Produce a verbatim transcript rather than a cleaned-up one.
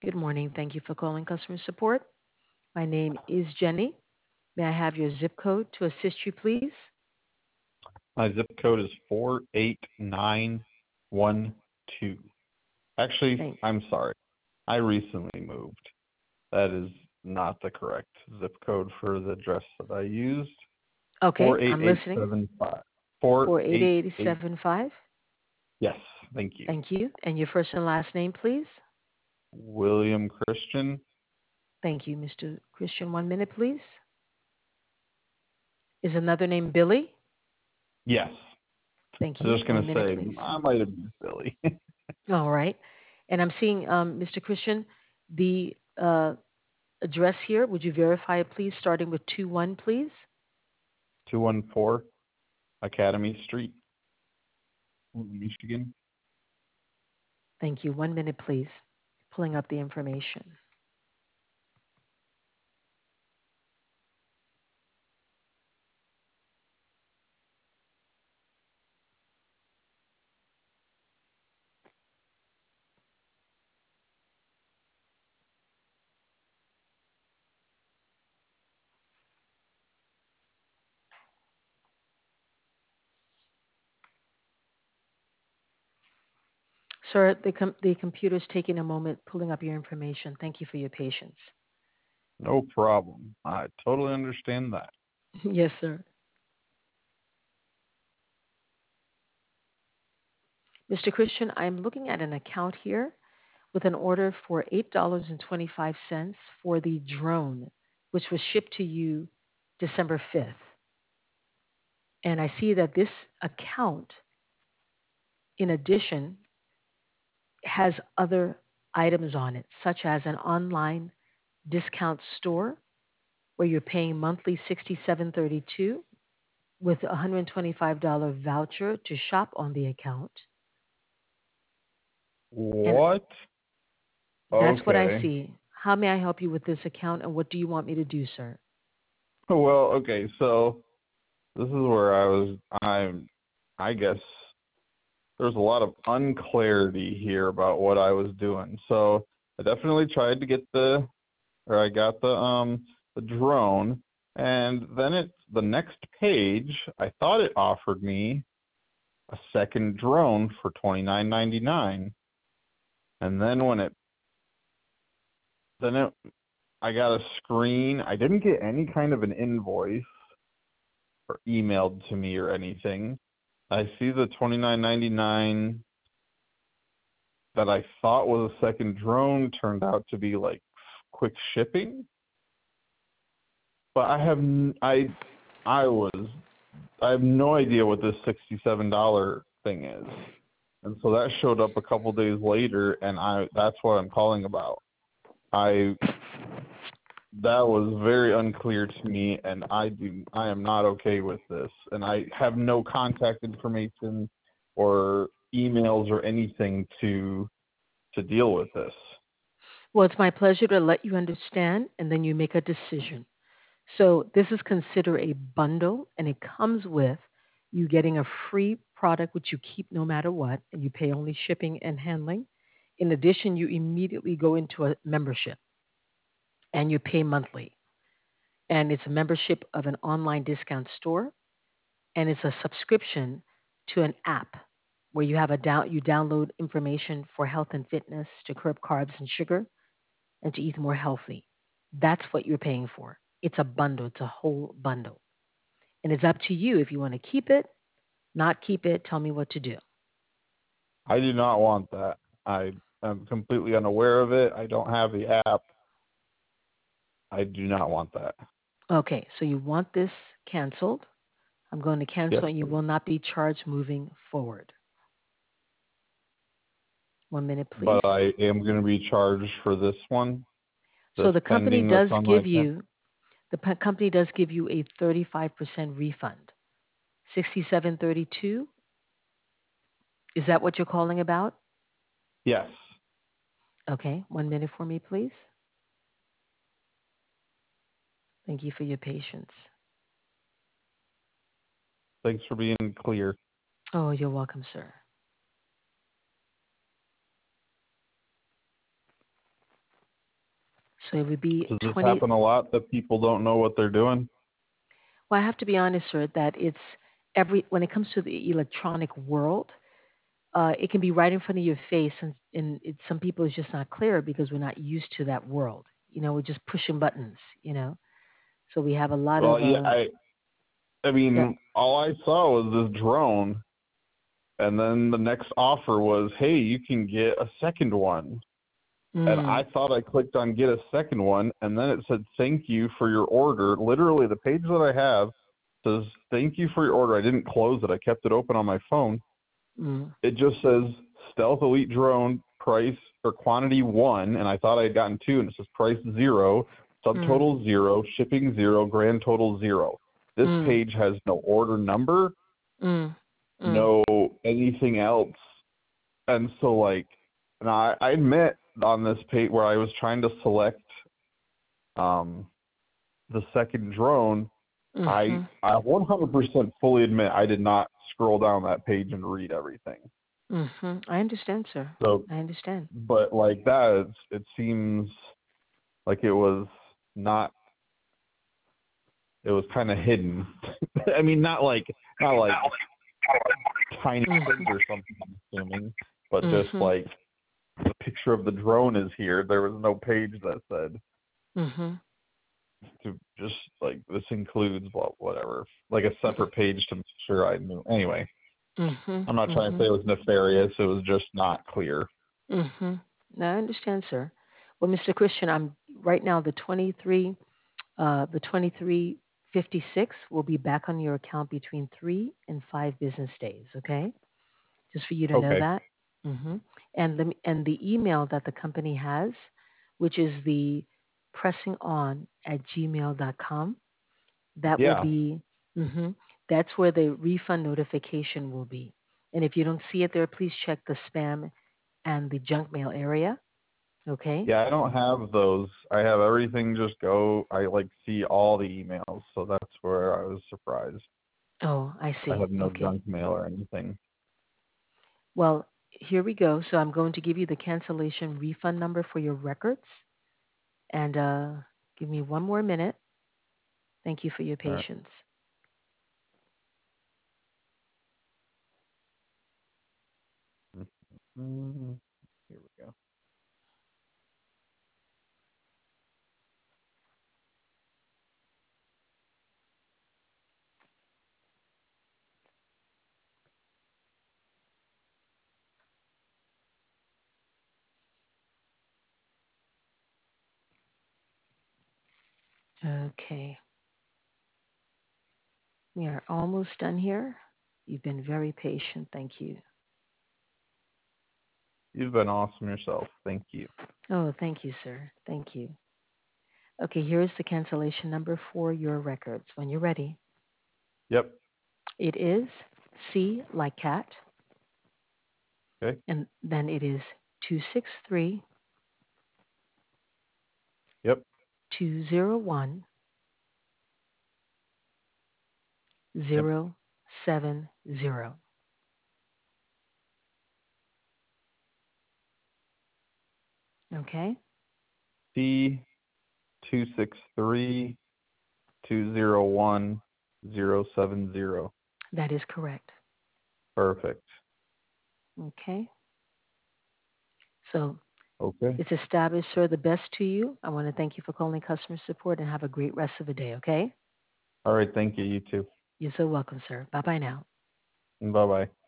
Good morning. Thank you for calling customer support. My name is Jenny. May I have your zip code to assist you, please? My zip code is four eight nine one two. Actually, Thank. I'm sorry. I recently moved. That is not the correct zip code for the address that I used. Okay, I'm listening. four eight eight seven five. four Four eight eight eight eight. seven five. Yes, thank you. Thank you. And your first and last name, please. William Christian. Thank you, Mister Christian. One minute, please. Is another name Billy? Yes. Thank I was you. just going One to minute, say, please. I might have used Billy. All right. And I'm seeing, um, Mister Christian, the uh, address here. Would you verify it, please, starting with two one, please? two one four Academy Street, Michigan. Thank you. One minute, please. Pulling up the information. Sir, the, com- the computer's taking a moment pulling up your information. Thank you for your patience. No problem. I totally understand that. Yes, sir. Mister Christian, I'm looking at an account here with an order for eight dollars and twenty-five cents for the drone, which was shipped to you December fifth. And I see that this account, in addition, has other items on it, such as an online discount store where you're paying monthly sixty-seven thirty-two with a one hundred twenty-five dollars voucher to shop on the account. And What? that's what I Okay. see. How may I help you with this account and what do you want me to do, sir? Well, okay, so this is where I was I'm I guess there's a lot of unclarity here about what I was doing. So I definitely tried to get the or I got the um the drone, and then it's the next page I thought it offered me a second drone for twenty nine ninety nine. And then when it then it I got a screen. I didn't get any kind of an invoice or emailed to me or anything. I see the twenty nine ninety nine that I thought was a second drone turned out to be like quick shipping. But I have n- I I was I have no idea what this sixty seven dollar thing is, and so that showed up a couple days later, and I that's what I'm calling about. I that was very unclear to me, and I do I am not okay with this, and I have no contact information or emails or anything to to deal with this. Well, it's my pleasure to let you understand and then you make a decision. So, this is considered a bundle and it comes with you getting a free product which you keep no matter what and you pay only shipping and handling. In addition, you immediately go into a membership and you pay monthly. And it's a membership of an online discount store and it's a subscription to an app where you have a down you download information for health and fitness to curb carbs and sugar and to eat more healthy. That's what you're paying for. It's a bundle, it's a whole bundle. And it's up to you if you want to keep it, not keep it, tell me what to do. I do not want that. I am completely unaware of it. I don't have the app. I do not want that. Okay, so you want this canceled. I'm going to Yes, cancel and you please. will not be charged moving forward. One minute, please. But I am going to be charged for this one, the So the company spending that's does on my give account. you the p- company does give you a thirty-five percent refund. sixty-seven thirty-two, is that what you're calling about? Yes. Okay, one minute for me, please. Thank you for your patience. Thanks for being clear. Oh, you're welcome, sir. So it would be Does this twenty. happen a lot that people don't know what they're doing? Well, I have to be honest, sir, that it's every when it comes to the electronic world, uh, it can be right in front of your face, and, and it, some people it's just not clear because we're not used to that world. You know, we're just pushing buttons. You know, so we have a lot Well, of yeah, uh, I I yeah. mean, all I saw was this drone, and then the next offer was, hey, you can get a second one. And Mm, I thought I clicked on get a second one, and then it said thank you for your order. Literally, the page that I have says thank you for your order. I didn't close it. I kept it open on my phone. mm, It just says Stealth Elite drone price or quantity one, and I thought I had gotten two, and it says price zero, mm, subtotal zero, shipping zero, grand total zero. This mm, page has no order number, mm, mm, no anything else. And so like, and I, I admit on this page where I was trying to select um, the second drone, I mm-hmm, I one hundred percent fully admit I did not scroll down that page and read everything. mm-hmm. I understand, sir. So, I understand. but like that, it's, it seems like it was not. It was kind of hidden. I mean, not like not like tiny Mm-hmm, print or something. I'm assuming, but just mm-hmm, like the picture of the drone is here. There was no page that said mm-hmm, to just like this includes well whatever, like a separate page to make sure I knew. Anyway, mm-hmm, I'm not trying to mm-hmm. say it was nefarious. It was just not clear. Mm-hmm. No, I understand, sir. Well, mister Christian, I'm right now the twenty-three, uh, the twenty-three fifty-six will be back on your account between three and five business days. Okay, just for you to know Okay. that. Mm-hmm. And the and the email that the company has, which is the pressing on at gmail dot com, that will Yeah. be. Mm-hmm, that's where the refund notification will be. And if you don't see it there, please check the spam and the junk mail area. Okay. Yeah, I don't have those. I have everything just go. I like see all the emails, so that's where I was surprised. Oh, I I see. have no Okay. junk mail or anything. Well, here we go. So I'm going to give you the cancellation refund number for your records. And uh, give me one more minute. Thank you for your All right. patience. Mm, here we go. Okay. We are almost done here. You've been very patient. Thank you. You've been awesome yourself. Thank you. Oh, thank you, sir. Thank you. Okay, here's the cancellation number for your records when you're ready. Yep. It is C like cat, Okay. and then it is two six three Yep. two zero one Yep. zero seven zero. Okay, C two six three two zero one zero seven zero. that is correct. Perfect. Okay, so Okay. it's established, sir. The best to you. I want to thank you for calling customer support and have a great rest of the day. Okay, All right. Thank you. You too. you're so welcome, sir. Bye bye now. Bye bye.